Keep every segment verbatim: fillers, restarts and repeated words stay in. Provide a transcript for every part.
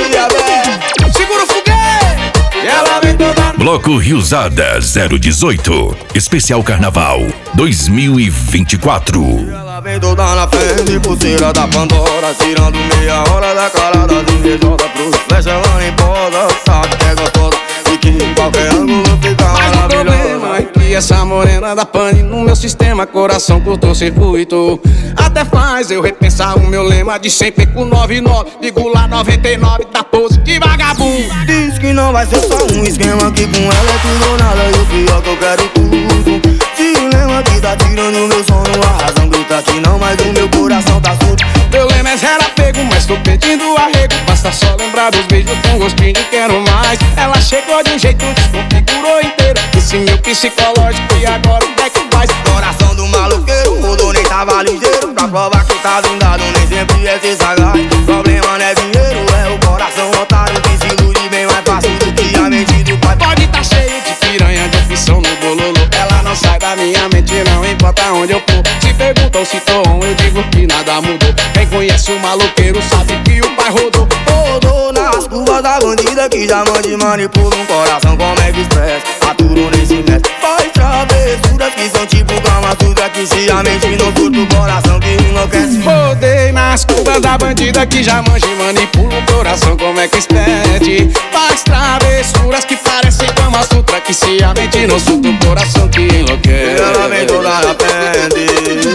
dia, velho. Segura o foguete. E ela vem toda... Bloco Riosada zero dezoito, especial Carnaval dois mil e vinte e quatro. Ela vem toda na frente, pulseira da Pandora, tirando meia hora da cara das invejosas. Pro flecha ela nem posa, sabe que é gostosa e que em qualquer ângulo fica maravilhosa. Mas o problema é que essa morena da pane no meu sistema, coração curto-circuito. Até faz eu repensar o meu lema de sempre com noventa e nove, digo lá noventa e nove, da pose de vagabundo. Diz que não vai ser só um esquema, que com ela é tudo ou nada, e o pior que eu quero tudo. Se o lema que tá tirando meu sono, a razão grita que não, mas o meu coração tá surdo. Meu lema é zero apego, mas tô pedindo arrego. Basta só lembrar dos beijos com gostinho de quero mais. Ela chegou de um jeito, desconfigurou inteiro esse meu psicológico, e agora o que é que faz? Coração do maloqueiro, mudou, nem tava ligeiro. Pra provar que tá blindado, nem sempre é ser sagaz. Problema não é dinheiro, é o coração otário que se ilude bem mais fácil do que a mente do pai. Pode tá cheio de piranha, de opção no bololo. Ela não sai da minha mente, não importa onde eu for. Se perguntam se tô on, eu digo que nada mudou. Quem conhece o maloqueiro sabe que o pai rodou. Rodou nas curvas da bandida que já mande manipula um coração como é que expressa. Aturou nesse mestre, faz travessuras que são tipo Kama Sutra, que se a mente não curta o coração que enlouquece. Rodei nas curvas da bandida que já manja e manipula o coração como é que expede. Faz travessuras que parecem Kama Sutra, que se a mente não surta o coração que enlouquece. Ela vem toda na frente,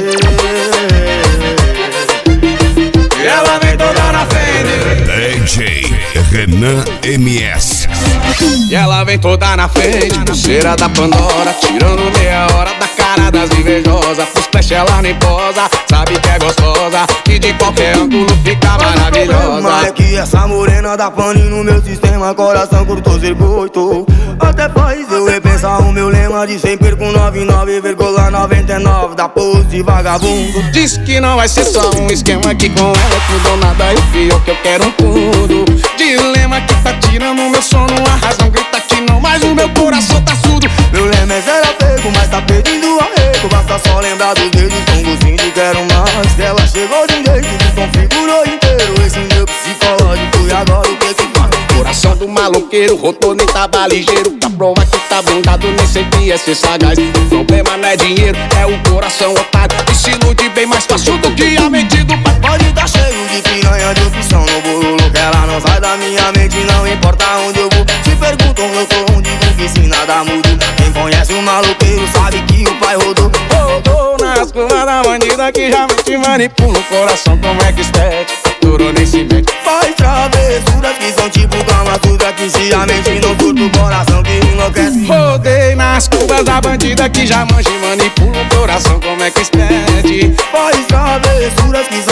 ela vem toda na frente. D J Renan M S. E ela vem toda na frente, pulseira da Pandora, tirando meia hora da cara das invejosas. Pros flash ela nem posa, sabe que é gostosa e de qualquer ângulo fica maravilhosa. Mas é que essa morena da pane no meu sistema, coração curto-circuito. Até faz eu repensar o meu lema de sempre com noventa e nove vírgula noventa e nove, da pose de vagabundo. Diz que não vai ser só um esquema, que com ela é tudo ou nada, e o pior que eu quero um tudo. Dilema que tá tirando o meu sono, a razão grita que não, mas o meu coração tá surdo. Meu lema é zero apego, mas tá pedindo arrego. Basta só lembrar dos dedos com gostinho de quero mais. Ela chegou de um jeito, desconfigurou inteiro esse meu psicológico, e agora o que que faz? Coração do maloqueiro, rodou nem tava ligeiro. Pra provar que tá blindado, nem sempre é ser sagaz. O problema não é dinheiro, é o coração otário que se ilude bem mais fácil do que a mente do pai. Pode tá cheio de piranha, de opção no bololo, que ela não sai da minha mente, não importa onde eu vou. Se perguntam eu tô onde, digo que se nada muda. Quem conhece o maloqueiro sabe que o pai rodou. Rodou nas curvas da bandida que já te manipula o coração como é que expede. Durou nem se mete. Faz travessuras que são tipo Kama Sutra, que se a mente não curta o coração que enlouquece. Rodei nas curvas da bandida que já manja e manipula o coração como é que expede. Faz travessuras que são